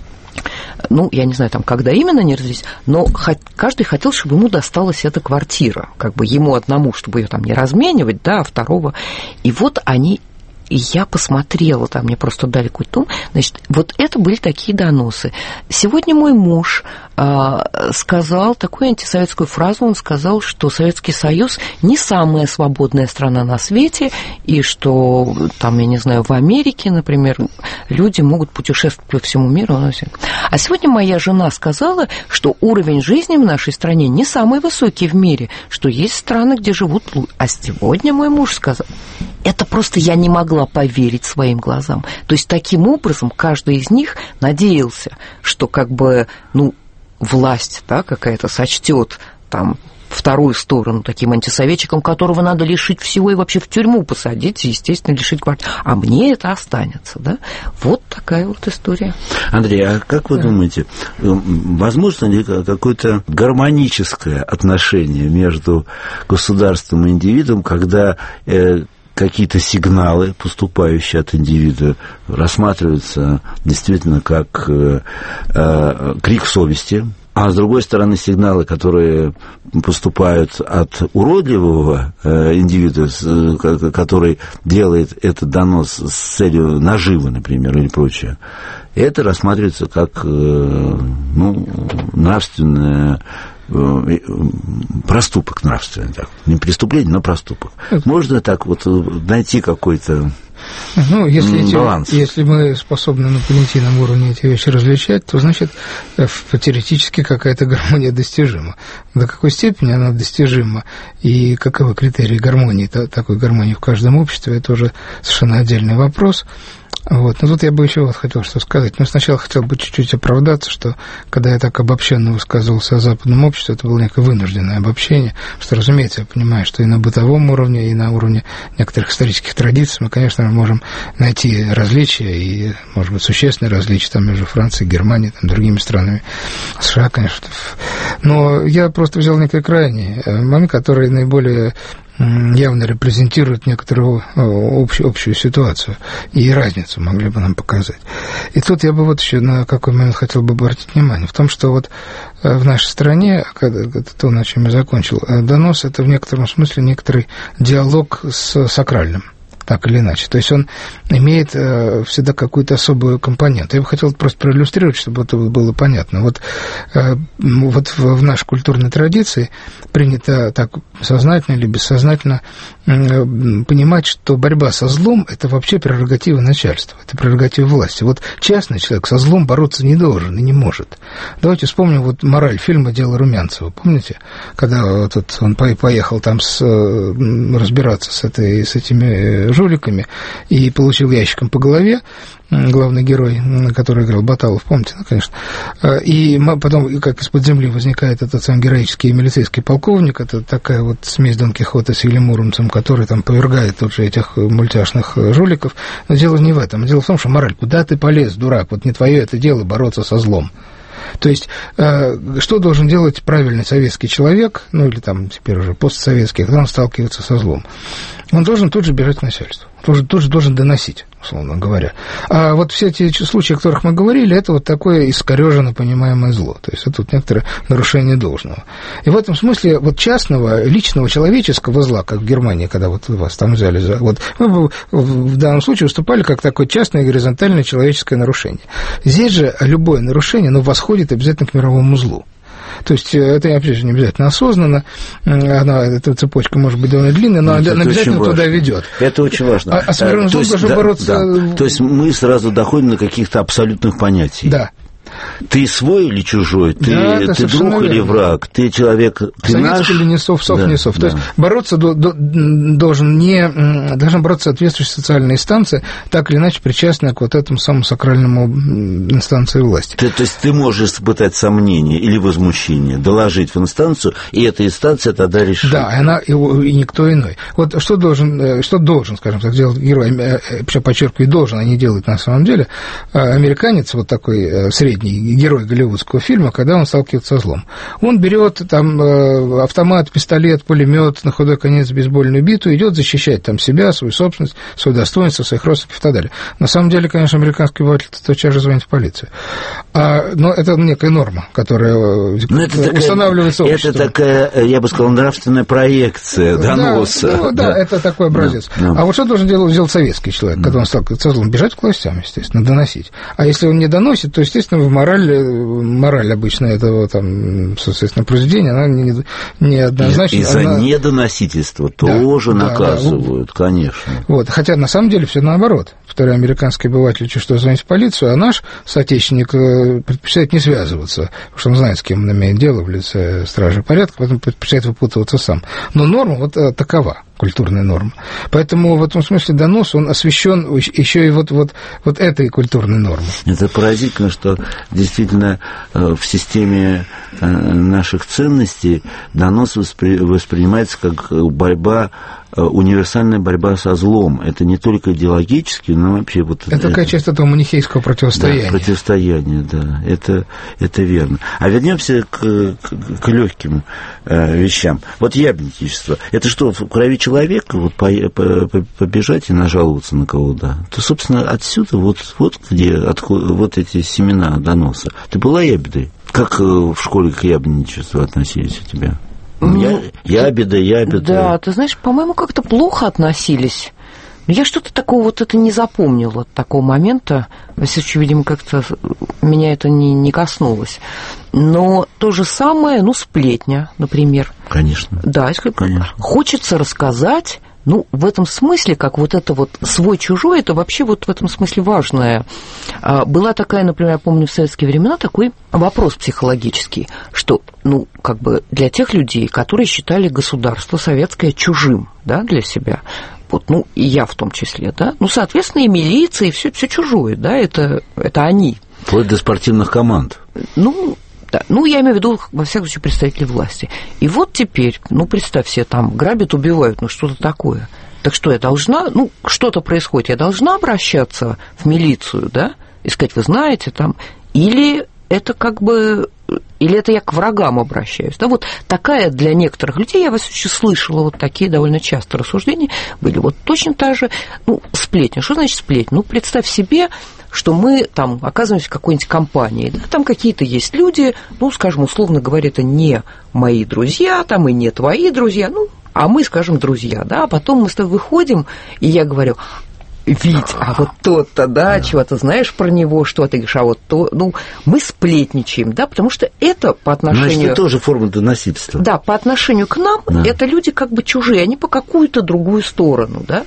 Ну, я не знаю, там, когда именно они развелись, но каждый хотел, чтобы ему досталась эта квартира. Как бы ему одному, чтобы ее там не разменивать, да, а второго. И вот они... И я посмотрела, там мне просто дали какой-то том, значит, вот это были такие доносы. Сегодня мой муж э, сказал такую антисоветскую фразу, он сказал, что Советский Союз не самая свободная страна на свете, и что, там, я не знаю, в Америке, например, люди могут путешествовать по всему миру. А сегодня моя жена сказала, что уровень жизни в нашей стране не самый высокий в мире, что есть страны, где живут лучше. А сегодня мой муж сказал... Это просто я не могла поверить своим глазам. То есть таким образом каждый из них надеялся, что как бы, ну, власть, да, какая-то сочтет там вторую сторону таким антисоветчиком, которого надо лишить всего и вообще в тюрьму посадить, естественно, лишить квартиры. А мне это останется, да? Вот такая вот история. Андрей, а как вы да. думаете, возможно ли какое-то гармоническое отношение между государством и индивидом, когда... какие-то сигналы, поступающие от индивида, рассматриваются действительно как э, э, крик совести. А с другой стороны, сигналы, которые поступают от уродливого э, индивида, э, который делает этот донос с целью наживы, например, или прочее, это рассматривается как э, ну, нравственное э, проступок нравственный. Так. Не преступление, но проступок. Можно так вот найти какой-то Ну, если, баланс. Эти, если мы способны на понятийном уровне эти вещи различать, то, значит, теоретически какая-то гармония достижима. До какой степени она достижима и каковы критерии гармонии, такой гармонии в каждом обществе, это уже совершенно отдельный вопрос. Вот. Но тут я бы еще вот хотел что сказать. Но сначала хотел бы чуть-чуть оправдаться, что когда я так обобщенно высказывался о западном обществе, это было некое вынужденное обобщение, что, разумеется, я понимаю, что и на бытовом уровне, и на уровне некоторых исторических традиций мы, конечно, можем найти различия, и, может быть, существенные различия там, между Францией, Германией, там, другими странами, США, конечно. Но я просто взял некий крайний момент, который наиболее явно репрезентирует некоторую общую, общую ситуацию и разницу могли бы нам показать. И тут я бы вот еще на какой момент хотел бы обратить внимание. В том, что вот в нашей стране, это то, на чем я закончил, донос – это в некотором смысле некоторый диалог с сакральным. Так или иначе. То есть он имеет э, всегда какую-то особую компоненту. Я бы хотел просто проиллюстрировать, чтобы это было понятно. Вот, э, вот в, в нашей культурной традиции принято так сознательно или бессознательно э, понимать, что борьба со злом – это вообще прерогатива начальства, это прерогатива власти. Вот частный человек со злом бороться не должен и не может. Давайте вспомним вот мораль фильма «Дело Румянцева». Помните, когда вот, вот он поехал там с, разбираться с, этой, с этими жуликами и получил ящиком по голове, главный герой, который играл Баталов, помните, ну, конечно. И потом, как из-под земли возникает этот сам героический милицейский полковник, это такая вот смесь Дон Кихота с Вильям Муромцем, который там повергает тут же этих мультяшных жуликов. Но дело не в этом. Дело в том, что мораль, куда ты полез, дурак, вот не твое это дело бороться со злом. То есть, что должен делать правильный советский человек, ну или там теперь уже постсоветский, когда он сталкивается со злом? Он должен тут же бежать к начальству, тут, тут же должен доносить, условно говоря. А вот все эти случаи, о которых мы говорили, это вот такое искорёженно понимаемое зло, то есть это вот некоторое нарушение должного. И в этом смысле вот частного, личного, человеческого зла, как в Германии, когда вот вас там взяли, за, вот мы бы в данном случае выступали как такое частное горизонтальное человеческое нарушение. Здесь же любое нарушение, оно восходит обязательно к мировому злу. То есть это, опять же, не обязательно осознанно, она, эта цепочка может быть довольно длинная, но это она обязательно туда ведет. Это очень важно. А, а с мировым злом должен да, бороться... Да. То есть мы сразу доходим до каких-то абсолютных понятий. Да. Ты свой или чужой? Ты, да, ты друг или враг? Ты человек, ты советский наш? или не сов, сов, да, не сов. Да. То есть бороться до, до, должен не... Должна бороться соответствующая социальная инстанция, так или иначе причастная к вот этому самому сакральному инстанции власти. Ты, то есть ты можешь испытать сомнение или возмущение, доложить в инстанцию, и эта инстанция тогда решит. Да, и, она, и, и никто иной. Вот что должен, что должен, скажем так, делать герой, я подчеркиваю, должен, а не делает на самом деле, американец, вот такой средний герой голливудского фильма, когда он сталкивается со злом. Он берет там автомат, пистолет, пулемет, на худой конец бейсбольную биту, идет защищать там себя, свою собственность, свое достоинство, своих родственников и так далее. На самом деле, конечно, американский обыватель тотчас же звонит в полицию. А, но это некая норма, которая устанавливается такая, обществом. Это такая, я бы сказал, нравственная проекция доноса. Да, ну, да, да, это такой образец. Да, да. А вот что должен делать, делать советский человек, когда он сталкивается со злом? Бежать к властям, естественно, доносить. А если он не доносит, то, естественно, в мораль, мораль обычно этого, там, соответственно, произведения, она не, не однозначна. И, и за она... недоносительство тоже да, наказывают, да, конечно. Вот. Хотя, на самом деле, все наоборот. Повторяю, американский обыватель чуть что звонит в полицию, а наш соотечественник предпочитает не связываться, потому что он знает, с кем он имеет дело в лице стражи порядка, поэтому предпочитает выпутываться сам. Но норма вот такова, культурная норма. Поэтому в этом смысле донос, он освещен еще и вот, вот, вот этой культурной нормой. Это поразительно, что действительно в системе наших ценностей донос воспри... воспринимается как борьба универсальная борьба со злом. Это не только идеологически, но вообще вот... Это, это такая часть этого манихейского противостояния. Да, противостояние, да, это, это верно. А вернемся к, к, к легким э, вещам. Вот ябедничество. Это что, в крови человека вот, по, по, по, побежать и нажаловаться на кого-то? То, собственно, отсюда вот, вот где отход, вот эти семена доноса. Ты была ябедой? Как в школе к ябедничеству относились у тебя? Ну, я, ябеда, ябеда. Да, ты знаешь, по-моему, как-то плохо относились. Но я что-то такого вот это не запомнила, такого момента. Во всяком случае, видимо, как-то меня это не, не коснулось. Но то же самое, ну, сплетня, например. Конечно. Да, если Конечно. Хочется рассказать. Ну, в этом смысле, как вот это вот свой-чужой, это вообще вот в этом смысле важное. Была такая, например, я помню в советские времена, такой вопрос психологический, что, ну, как бы для тех людей, которые считали государство советское чужим, да, для себя, вот, ну, и я в том числе, да, ну, соответственно, и милиция, и все, все чужое, да, это, это они. Вплоть до спортивных команд. Ну, да. Ну, я имею в виду, во всяком случае, представители власти. И вот теперь, ну, представь себе, там грабят, убивают, ну, что-то такое. Так что я должна, ну, что-то происходит, я должна обращаться в милицию, да, и сказать, вы знаете, там, или это как бы, или это я к врагам обращаюсь, да, вот такая для некоторых людей, я вас еще слышала, вот такие довольно часто рассуждения были, вот точно та же, ну, сплетня, что значит сплетня? Ну, представь себе, что мы там оказываемся в какой-нибудь компании, да, там какие-то есть люди, ну, скажем, условно говоря, это не мои друзья, там и не твои друзья, ну, а мы, скажем, друзья, да, а потом мы с тобой выходим, и я говорю, Вить, а вот тот-то, да, чего ты знаешь про него, что ты говоришь, а вот то, ну, мы сплетничаем, да, потому что это по отношению... Значит, это тоже форма доносительства. Да, по отношению к нам, да. Это люди как бы чужие, они по какую-то другую сторону, да.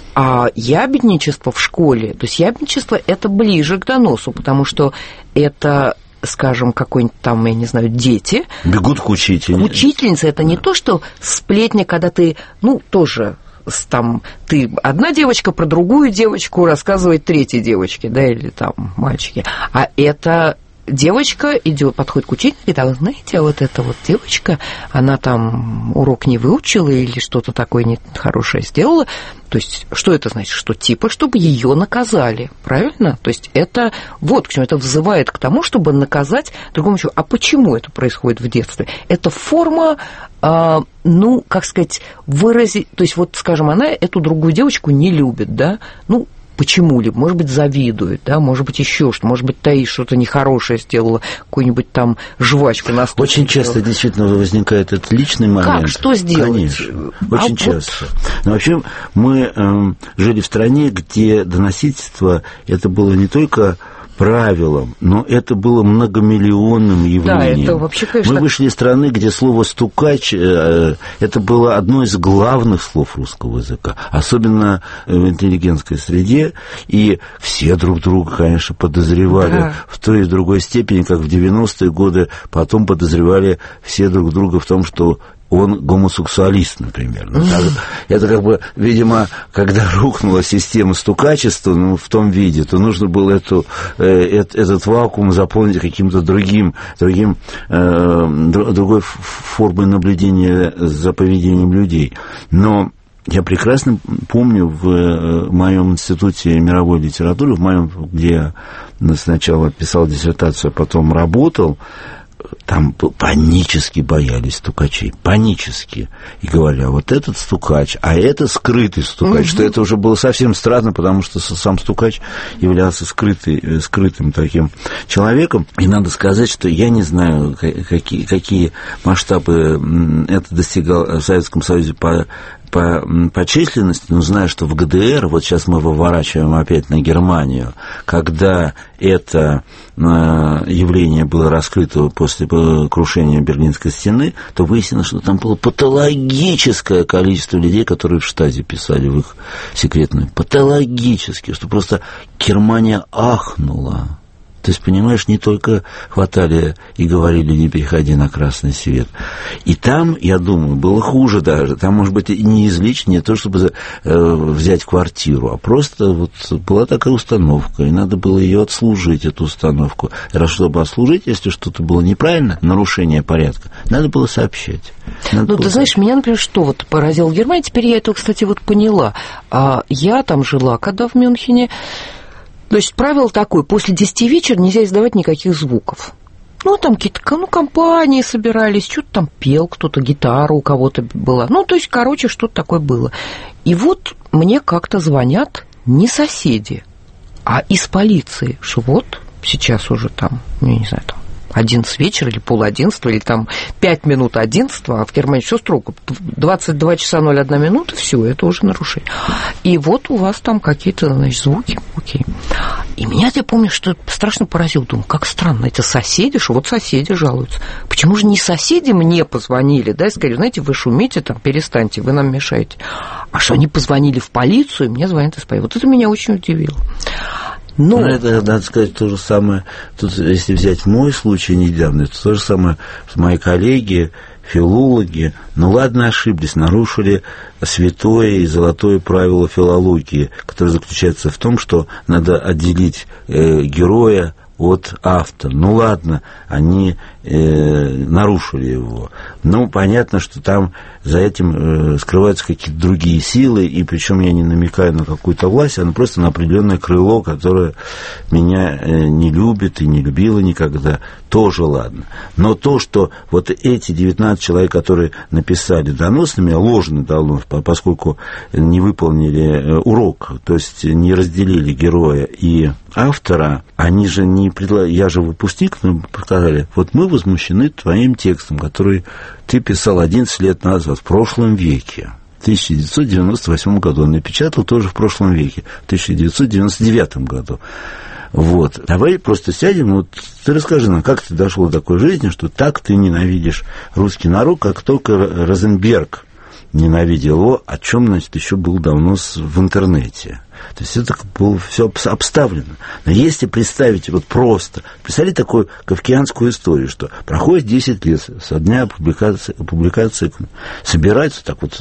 А ябедничество в школе, то есть ябедничество это ближе к доносу, потому что это... скажем, какой-нибудь там, я не знаю, дети... Бегут к учительнице. Учительница – это не то, что сплетня, когда ты, ну, тоже... Там, ты одна девочка про другую девочку рассказывает третьей девочке, да, или там мальчике, а это девочка идет, подходит к учительнице и говорит, а вы знаете, вот эта вот девочка, она там урок не выучила или что-то такое нехорошее сделала, то есть что это значит, что типа, чтобы ее наказали, правильно? То есть это вот к чему, это взывает к тому, чтобы наказать другому человеку. А почему это происходит в детстве? Это форма, э, ну, как сказать, выразить, то есть вот, скажем, она эту другую девочку не любит, да, ну, почему-либо, может быть, завидует, да, может быть, еще что, может быть, Таис что-то нехорошее сделала, какую-нибудь там жвачку на стол. Очень часто действительно возникает этот личный момент. Как? Что сделать? Конечно, очень а часто. Вот... Но вообще мы э, жили в стране, где доносительство это было не только правилом, но это было многомиллионным явлением. Да, это вообще, конечно... Мы вышли из страны, где слово «стукач» э, это было одно из главных слов русского языка, особенно в интеллигентской среде, и все друг друга, конечно, подозревали да. в той или другой степени, как в девяностые годы, потом подозревали все друг друга в том, что он гомосексуалист, например. Ну, так, это как бы, видимо, когда рухнула система стукачества ну, в том виде, то нужно было эту, э, этот вакуум заполнить каким-то другим, другим э, другой формой наблюдения за поведением людей. Но я прекрасно помню в моем институте мировой литературы, в моем, где я сначала писал диссертацию, а потом работал, там панически боялись стукачей, панически. И говорили, а вот этот стукач, а это скрытый стукач, угу. что это уже было совсем странно, потому что сам стукач являлся скрытый, скрытым таким человеком. И надо сказать, что я не знаю, какие, какие масштабы это достигало в Советском Союзе по По, по численности, но знаю, что в ГДР, вот сейчас мы выворачиваем опять на Германию, когда это э, явление было раскрыто после крушения Берлинской стены, то выяснилось, что там было патологическое количество людей, которые в штазе писали в их секретную. Патологически, что просто Германия ахнула. То есть, понимаешь, не только хватали и говорили, не переходи на красный свет. И там, я думаю, было хуже даже. Там, может быть, и не извлечь, не то, чтобы э, взять квартиру, а просто вот была такая установка, и надо было ее отслужить, эту установку. И раз чтобы отслужить, если что-то было неправильно, нарушение порядка, надо было сообщать. Надо ну, было ты знаешь, сообщать. меня, например, что вот поразило в Германии, теперь я это, кстати, вот поняла. А я там жила, когда в Мюнхене. То есть правило такое, после десяти вечера нельзя издавать никаких звуков. Ну, там какие-то ну, компании собирались, что-то там пел кто-то, гитара у кого-то была. Ну, то есть, короче, что-то такое было. И вот мне как-то звонят не соседи, а из полиции, что вот сейчас уже там, ну, я не знаю, там, одиннадцать вечера или пол одиннадцатого, или там пять минут одиннадцатого, а в Германии все строго. двадцать два часа ноль одна минута, все, это уже нарушение. И вот у вас там какие-то, значит, звуки, окей. И меня, я помню, что страшно поразило. Думаю, как странно, эти соседи, что вот соседи жалуются. Почему же не соседи мне позвонили, да, и сказали, знаете, вы шумите там, перестаньте, вы нам мешаете. А что они позвонили в полицию, и мне звонят из полиции. Вот это меня очень удивило. Но... Ну, это, надо сказать, то же самое, тут, если взять мой случай недавно, это то же самое, что мои коллеги, филологи, ну ладно, ошиблись, нарушили святое и золотое правило филологии, которое заключается в том, что надо отделить э, героя от автора. Ну ладно, они э, нарушили его. Ну, понятно, что там за этим э, скрываются какие-то другие силы, и причем я не намекаю на какую-то власть, а просто на определенное крыло, которое меня э, не любит и не любило никогда, тоже ладно. Но то, что вот эти девятнадцать человек, которые написали донос на меня, ложный донос, поскольку не выполнили урок, то есть не разделили героя и автора, они же не предлагали, я же выпускник, ну, сказали, вот мы возмущены твоим текстом, который ты писал одиннадцать лет назад, в прошлом веке. В тысяча девятьсот девяносто восьмом году. Он напечатал тоже в прошлом веке, в тысяча девятьсот девяносто девятом году. Вот. Давай просто сядем, вот ты расскажи нам, как ты дошел до такой жизни, что так ты ненавидишь русский народ, как только Розенберг ненавидел его, о чем, значит, еще был давно в интернете. То есть это было все обставлено. Но если представить вот просто, представьте такую кафкианскую историю, что проходит десять лет со дня публикации, публикации собираются так вот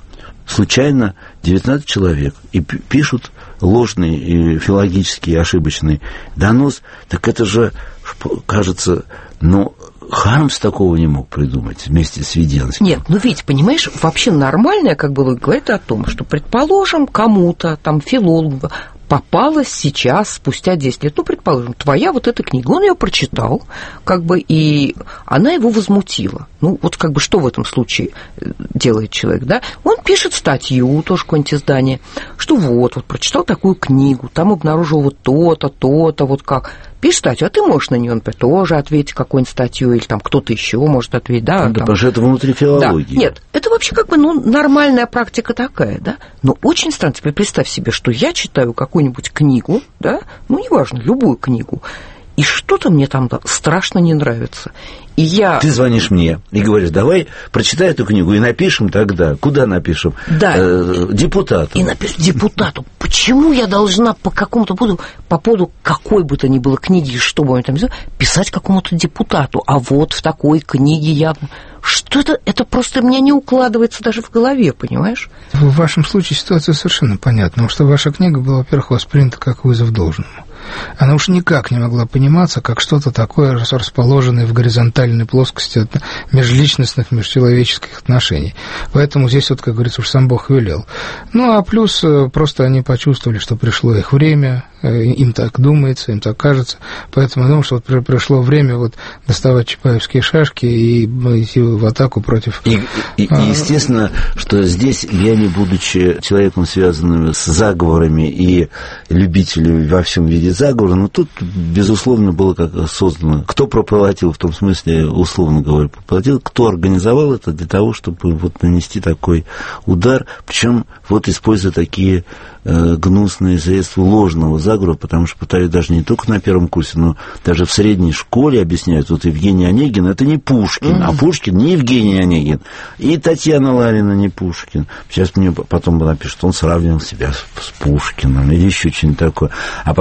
случайно девятнадцать человек и пишут ложный и филологический ошибочный донос, так это же, кажется, ну, Хармс такого не мог придумать вместе с Веденским. Нет, ну ведь, понимаешь, вообще нормальная, как бы, говорит о том, что, предположим, кому-то, там, филологу, попалась сейчас, спустя десять лет, ну, предположим, твоя вот эта книга, он ее прочитал, как бы, и она его возмутила. Ну, вот как бы что в этом случае делает человек, да? Он пишет статью, тоже какое-нибудь издание, что вот, вот, прочитал такую книгу, там обнаружил вот то-то, то-то, вот как. Пишешь статью, а ты можешь на нее, например, тоже ответить какую-нибудь статью, или там кто-то еще может ответить, да? Да, там... потому что это внутри филологии. Да. Нет, это вообще как бы, ну, нормальная практика такая, да? Но очень странно, теперь представь себе, что я читаю какую-нибудь книгу, да, ну, неважно, любую книгу, и что-то мне там страшно не нравится. И я... Ты звонишь мне и говоришь, давай прочитай эту книгу и напишем тогда. Куда напишем? Да. Э, депутату. И напишем депутату. Почему я должна по какому-то поводу, по поводу какой бы то ни было книги, что бы он там сделал, писать какому-то депутату? А вот в такой книге я... Что это? Это просто у меня не укладывается даже в голове, понимаешь? В вашем случае ситуация совершенно понятна, потому что ваша книга была, во-первых, воспринята как вызов должному. Она уж никак не могла пониматься как что-то такое, расположенное в горизонтальной плоскости межличностных, межчеловеческих отношений. Поэтому здесь, вот, как говорится, уж сам Бог велел. Ну, а плюс просто они почувствовали, что пришло их время, им так думается, им так кажется. Поэтому я думаю, что вот пришло время вот доставать чапаевские шашки и идти в атаку против... И, и, и естественно, что здесь я, не будучи человеком, связанным с заговорами и любителем во всем виде заговора, но тут, безусловно, было как создано. Кто проплатил, в том смысле, условно говоря, проплатил, кто организовал это для того, чтобы вот нанести такой удар, причем вот используя такие э, гнусные средства ложного заговора, потому что, повторяю, даже не только на первом курсе, но даже в средней школе объясняют, вот Евгений Онегин, это не Пушкин, mm-hmm. а Пушкин не Евгений Онегин, и Татьяна Ларина не Пушкин. Сейчас мне потом напишут, он сравнивал себя с, с Пушкиным или еще что-нибудь такое. А потом, если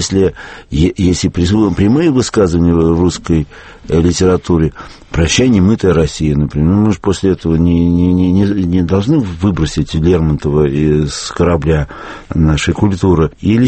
если, если прямые высказывания в русской литературе, «Прощай, немытая Россия», например, мы же после этого не, не, не, не должны выбросить Лермонтова из корабля нашей культуры. Или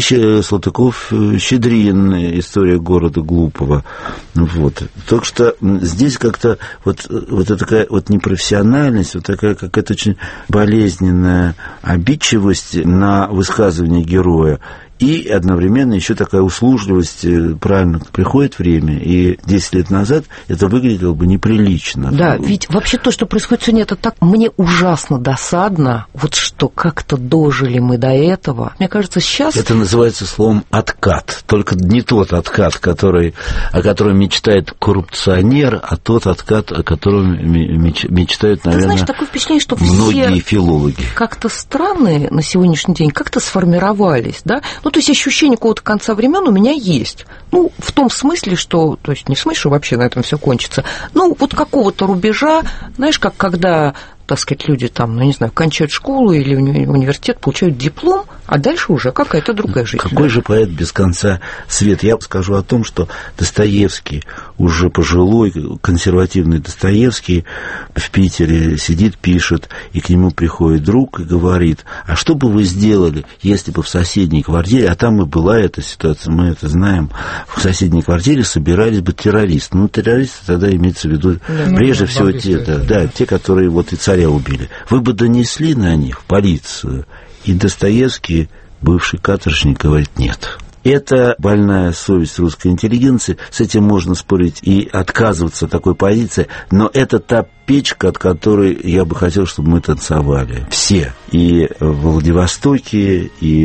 Салтыков-Щедрин, «История города глупого». Вот. Так что здесь как-то вот, вот такая вот непрофессиональность, вот такая какая-то очень болезненная обидчивость на высказывание героя. И одновременно еще такая услужливость, правильно, приходит время, и десять лет назад это выглядело бы неприлично. Да, ведь вообще то, что происходит сегодня, это так, мне ужасно досадно, вот что как-то дожили мы до этого. Мне кажется, сейчас... Это называется словом «откат», только не тот откат, который, о котором мечтает коррупционер, а тот откат, о котором мечтают, наверное, Ты знаешь, такое впечатление, что многие все филологи. Как-то странные на сегодняшний день, как-то сформировались, да? Ну, то есть ощущение какого-то конца времен у меня есть. Ну, в том смысле, что... То есть не в смысле, что вообще на этом все кончится. Ну, вот какого-то рубежа, знаешь, как когда... так сказать, люди там, ну, не знаю, кончают школу или уни- университет, получают диплом, а дальше уже какая-то другая жизнь. Какой же поэт без конца свет? Я скажу о том, что Достоевский, уже пожилой, консервативный Достоевский, в Питере сидит, пишет, и к нему приходит друг и говорит: а что бы вы сделали, если бы в соседней квартире, а там и была эта ситуация, мы это знаем, в соседней квартире собирались бы террористы. Ну, террористы тогда имеется в виду, да, прежде ну, всего, те, да, да, те, которые вот и царя убили. Вы бы донесли на них в полицию? И Достоевский, бывший каторжник, говорит: нет. Это больная совесть русской интеллигенции, с этим можно спорить и отказываться от такой позиции, но это та печка, от которой я бы хотел, чтобы мы танцевали. Все. И в Владивостоке, и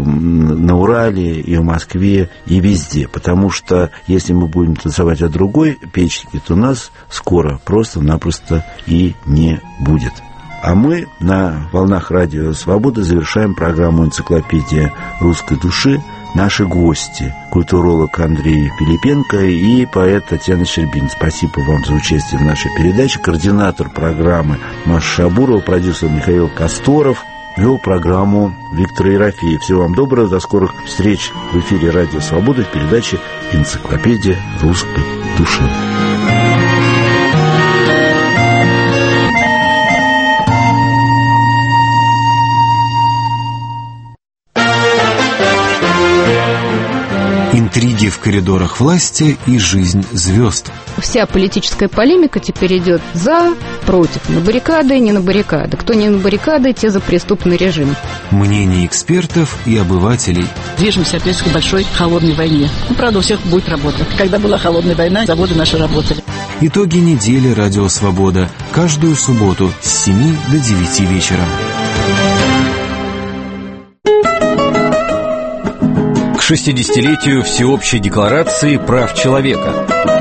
на Урале, и в Москве, и везде. Потому что если мы будем танцевать от другой печки, то нас скоро просто-напросто и не будет. А мы на волнах Радио Свобода завершаем программу «Энциклопедия русской души». Наши гости – культуролог Андрей Пилипенко и поэт Татьяна Щербина. Спасибо вам за участие в нашей передаче. Координатор программы Маша Шабурова, продюсер Михаил Косторов. Вел программу Виктор Ерофеев. Всего вам доброго, до скорых встреч в эфире Радио Свобода в передаче «Энциклопедия русской души». Интриги в коридорах власти и жизнь звезд. Вся политическая полемика теперь идет за, против, на баррикады, не на баррикады. Кто не на баррикады, те за преступный режим. Мнения экспертов и обывателей. Движемся опять к большой холодной войне. Ну, правда, у всех будет работа. Когда была холодная война, заводы наши работали. Итоги недели «Радио Свобода». Каждую субботу с семи до девяти вечера. К шестидесятилетию Всеобщей декларации прав человека.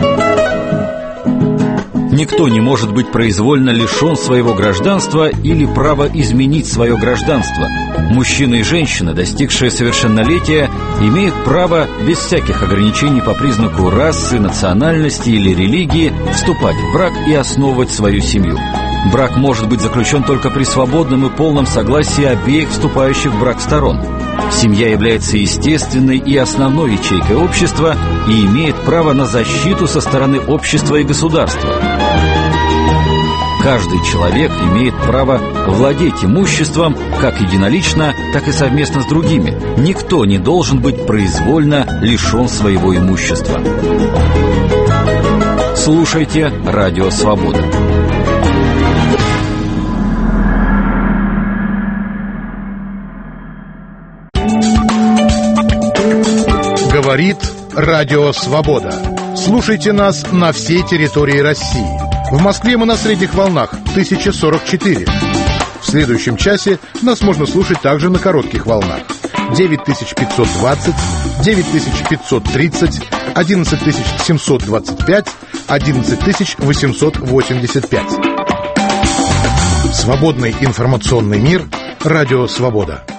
Никто не может быть произвольно лишен своего гражданства или права изменить свое гражданство. Мужчина и женщина, достигшие совершеннолетия, имеют право без всяких ограничений по признаку расы, национальности или религии вступать в брак и основывать свою семью. Брак может быть заключен только при свободном и полном согласии обеих вступающих в брак сторон. Семья является естественной и основной ячейкой общества и имеет право на защиту со стороны общества и государства. Каждый человек имеет право владеть имуществом как единолично, так и совместно с другими. Никто не должен быть произвольно лишен своего имущества. Слушайте «Радио Свобода». Говорит Радио Свобода. Слушайте нас на всей территории России. В Москве мы на средних волнах тысяча сорок четыре. В следующем часе нас можно слушать также на коротких волнах девять тысяч пятьсот двадцать, девять тысяч пятьсот тридцать, одиннадцать тысяч семьсот двадцать пять, одиннадцать тысяч восемьсот восемьдесят пять. Свободный информационный мир. Радио Свобода.